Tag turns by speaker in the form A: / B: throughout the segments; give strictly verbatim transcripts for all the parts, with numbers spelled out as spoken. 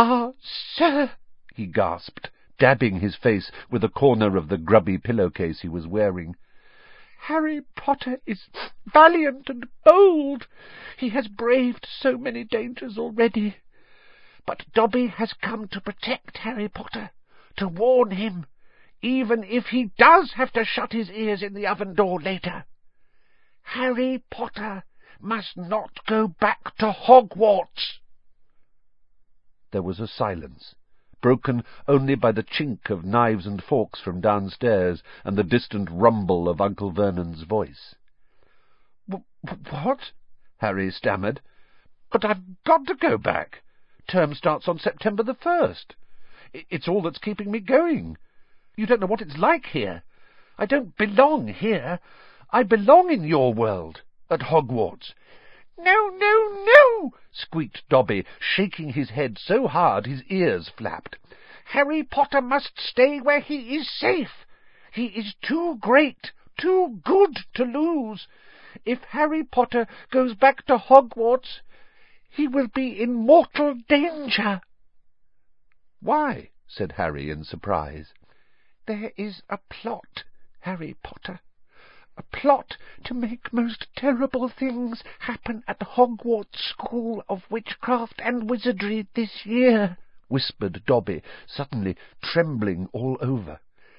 A: "Ah, sir," he gasped, dabbing his face with a corner of the grubby pillowcase he was wearing. "Harry Potter is valiant and bold. He has braved so many dangers already. But Dobby has come to protect Harry Potter, to warn him, even if he does have to shut his ears in the oven door later. Harry Potter must not go back to Hogwarts." There was a silence, broken only by the chink of knives and forks from downstairs and the distant rumble of Uncle Vernon's voice. "What?" Harry stammered. "But I've got to go back. Term starts on September the first. It's all that's keeping me going. You don't know what it's like here. I don't belong here. I belong in your world, at Hogwarts." "No, no, no!" squeaked Dobby, shaking his head so hard his ears flapped. "Harry Potter must stay where he is safe. He is too great, too good to lose. If Harry Potter goes back to Hogwarts, he will be in mortal danger." "Why?" said Harry in surprise. "There is a plot, Harry Potter. A plot to make most terrible things happen at Hogwarts School of Witchcraft and Wizardry this year," whispered Dobby, suddenly trembling all over.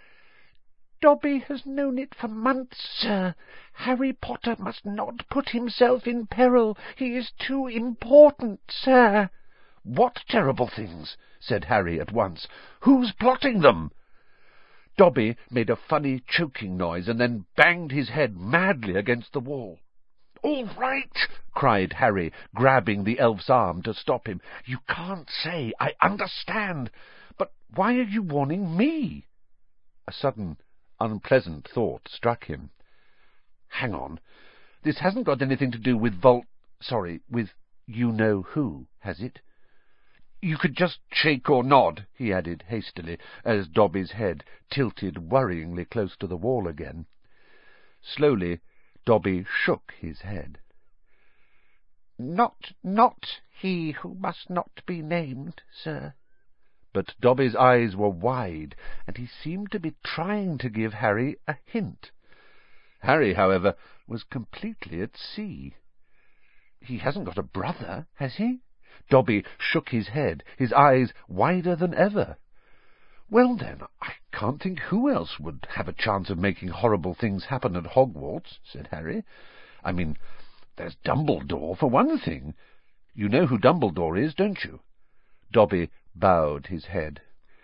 A: "Dobby has known it for months, sir. Harry Potter must not put himself in peril. He is too important, sir." "What terrible things?" said Harry at once. "Who's plotting them?" Dobby made a funny choking noise and then banged his head madly against the wall. "All right," cried Harry, grabbing the elf's arm to stop him. "You can't say. I understand. But why are you warning me?" A sudden, unpleasant thought struck him. "Hang on. This hasn't got anything to do with Vol... Sorry, with you-know-who, has it? You could just shake or nod," he added hastily, as Dobby's head tilted worryingly close to the wall again. Slowly, Dobby shook his head. "Not, not he who must not be named, sir." But Dobby's eyes were wide, and he seemed to be trying to give Harry a hint. Harry, however, was completely at sea. "He hasn't got a brother, has he?" Dobby shook his head, his eyes wider than ever. "Well, then, I can't think who else would have a chance of making horrible things happen at Hogwarts," said Harry. "I mean, there's Dumbledore, for one thing. You know who Dumbledore is, don't you?" Dobby bowed his head.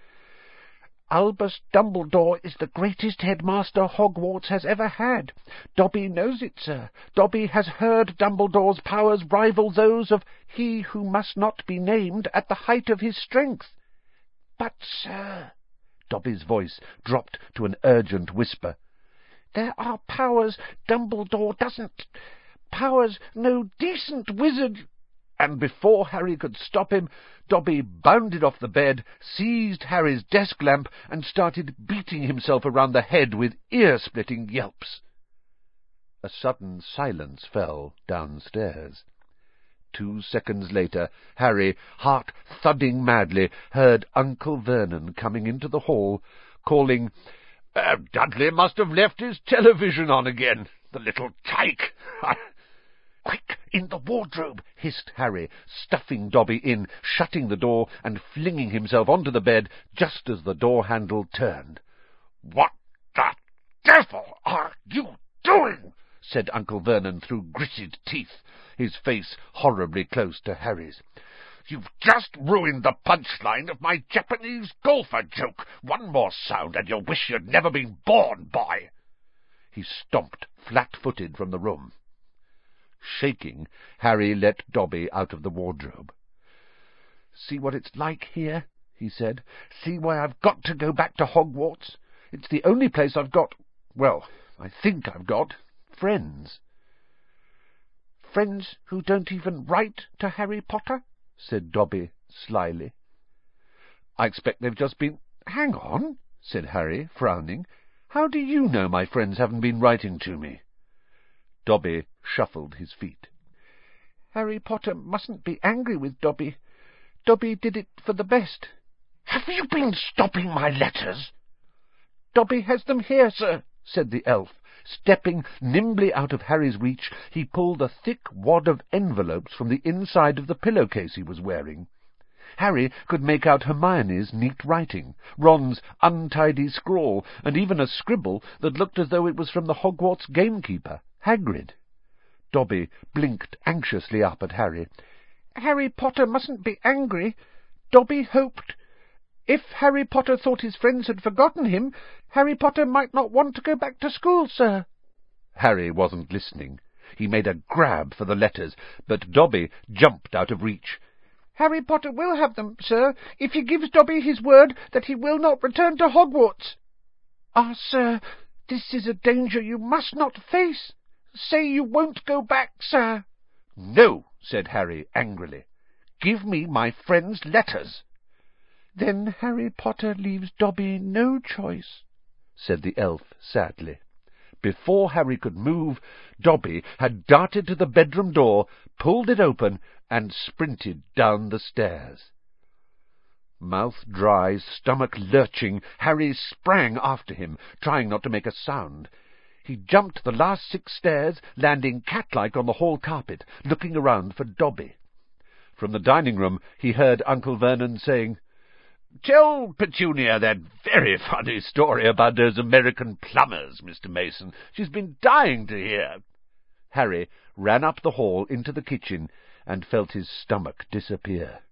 A: "Albus Dumbledore is the greatest headmaster Hogwarts has ever had. Dobby knows it, sir. Dobby has heard Dumbledore's powers rival those of he who must not be named at the height of his strength. But, sir," Dobby's voice dropped to an urgent whisper, "there are powers Dumbledore doesn't... powers no decent wizard—" And before Harry could stop him, Dobby bounded off the bed, seized Harry's desk lamp, and started beating himself around the head with ear-splitting yelps. A sudden silence fell downstairs. Two seconds later, Harry, heart thudding madly, heard Uncle Vernon coming into the hall, calling, uh, "Dudley must have left his television on again, the little tyke!" "Quick, in the wardrobe!" hissed Harry, stuffing Dobby in, shutting the door, and flinging himself onto the bed just as the door-handle turned. "What the devil are you doing?" said Uncle Vernon through gritted teeth, his face horribly close to Harry's. "You've just ruined the punchline of my Japanese golfer joke. One more sound, and you'll wish you'd never been born, boy." He stomped flat-footed from the room. Shaking, Harry let Dobby out of the wardrobe. "See what it's like here?" he said. "See why I've got to go back to Hogwarts? It's the only place I've got... well, I think I've got... friends." "Friends who don't even write to Harry Potter?" said Dobby slyly. "I expect they've just been—" "Hang on," said Harry, frowning. "How do you know my friends haven't been writing to me?" Dobby shuffled his feet. "Harry Potter mustn't be angry with Dobby. Dobby did it for the best."
B: "Have you been stopping my letters?"
A: "Dobby has them here, sir," said the elf. Stepping nimbly out of Harry's reach, he pulled a thick wad of envelopes from the inside of the pillow-case he was wearing. Harry could make out Hermione's neat writing, Ron's untidy scrawl, and even a scribble that looked as though it was from the Hogwarts gamekeeper, Hagrid. Dobby blinked anxiously up at Harry. "Harry Potter mustn't be angry. Dobby hoped... If Harry Potter thought his friends had forgotten him, Harry Potter might not want to go back to school, sir." Harry wasn't listening. He made a grab for the letters, but Dobby jumped out of reach. "Harry Potter will have them, sir, if he gives Dobby his word that he will not return to Hogwarts." "Ah, sir, this is a danger you must not face. Say you won't go back, sir." "No," said Harry angrily. "Give me my friend's letters." "Then Harry Potter leaves Dobby no choice," said the elf sadly. Before Harry could move, Dobby had darted to the bedroom door, pulled it open, and sprinted down the stairs. Mouth dry, stomach lurching, Harry sprang after him, trying not to make a sound. He jumped the last six stairs, landing cat-like on the hall carpet, looking around for Dobby. From the dining-room he heard Uncle Vernon saying, "Tell Petunia that very funny story about those American plumbers, Mister Mason. She's been dying to hear." Harry ran up the hall into the kitchen and felt his stomach disappear.